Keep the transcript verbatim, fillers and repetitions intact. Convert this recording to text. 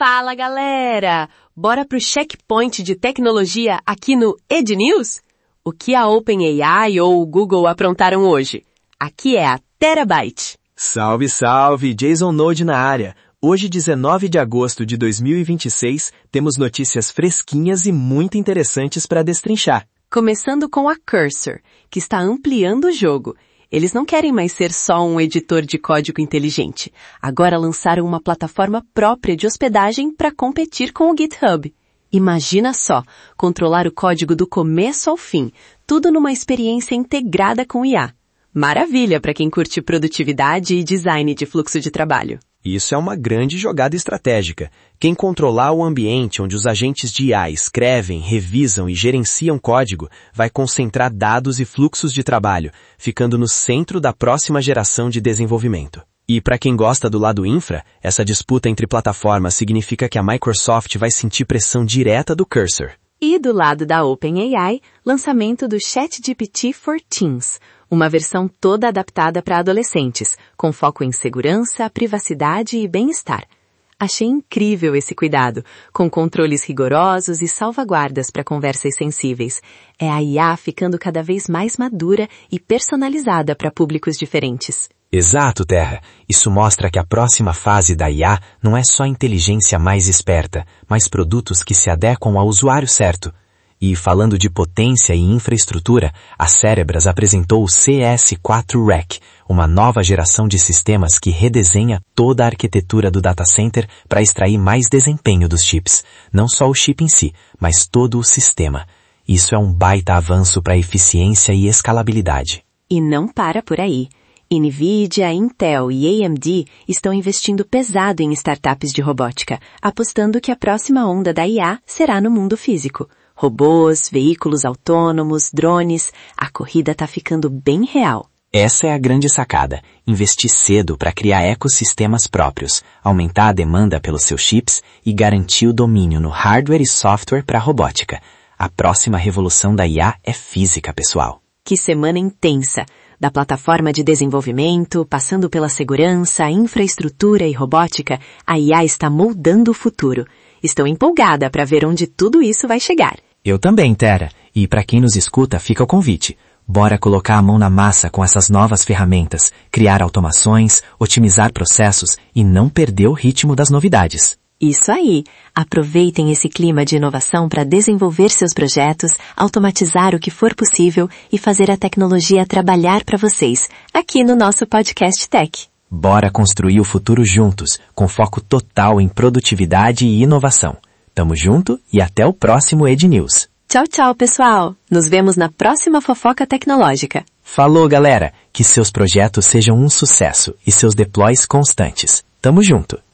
Fala, galera! Bora pro checkpoint de tecnologia aqui no EdNews? O que a OpenAI ou o Google aprontaram hoje? Aqui é a Terabyte. Salve, salve! Jason Node na área. Hoje, dezenove de agosto de dois mil e vinte e seis, temos notícias fresquinhas e muito interessantes para destrinchar. Começando com a Cursor, que está ampliando o jogo. Eles não querem mais ser só um editor de código inteligente. Agora lançaram uma plataforma própria de hospedagem para competir com o GitHub. Imagina só, controlar o código do começo ao fim, tudo numa experiência integrada com I A. Maravilha para quem curte produtividade e design de fluxo de trabalho. Isso é uma grande jogada estratégica. Quem controlar o ambiente onde os agentes de I A escrevem, revisam e gerenciam código vai concentrar dados e fluxos de trabalho, ficando no centro da próxima geração de desenvolvimento. E para quem gosta do lado infra, essa disputa entre plataformas significa que a Microsoft vai sentir pressão direta do Cursor. E do lado da OpenAI, lançamento do ChatGPT for Teens, uma versão toda adaptada para adolescentes, com foco em segurança, privacidade e bem-estar. Achei incrível esse cuidado, com controles rigorosos e salvaguardas para conversas sensíveis. É a I A ficando cada vez mais madura e personalizada para públicos diferentes. Exato, Terra. Isso mostra que a próxima fase da I A não é só inteligência mais esperta, mas produtos que se adequam ao usuário certo. E falando de potência e infraestrutura, a Cerebras apresentou o C S quatro Rack, uma nova geração de sistemas que redesenha toda a arquitetura do data center para extrair mais desempenho dos chips. Não só o chip em si, mas todo o sistema. Isso é um baita avanço para eficiência e escalabilidade. E não para por aí. NVIDIA, Intel e A M D estão investindo pesado em startups de robótica, apostando que a próxima onda da I A será no mundo físico. Robôs, veículos autônomos, drones, a corrida tá ficando bem real. Essa é a grande sacada, investir cedo para criar ecossistemas próprios, aumentar a demanda pelos seus chips e garantir o domínio no hardware e software para a robótica. A próxima revolução da I A é física, pessoal. Que semana intensa! Da plataforma de desenvolvimento, passando pela segurança, infraestrutura e robótica, a I A está moldando o futuro. Estou empolgada para ver onde tudo isso vai chegar. Eu também, Tera. E para quem nos escuta, fica o convite. Bora colocar a mão na massa com essas novas ferramentas, criar automações, otimizar processos e não perder o ritmo das novidades. Isso aí! Aproveitem esse clima de inovação para desenvolver seus projetos, automatizar o que for possível e fazer a tecnologia trabalhar para vocês, aqui no nosso Podcast Tech. Bora construir o futuro juntos, com foco total em produtividade e inovação. Tamo junto e até o próximo EdNews. Tchau, tchau, pessoal! Nos vemos na próxima fofoca tecnológica. Falou, galera! Que seus projetos sejam um sucesso e seus deploys constantes. Tamo junto!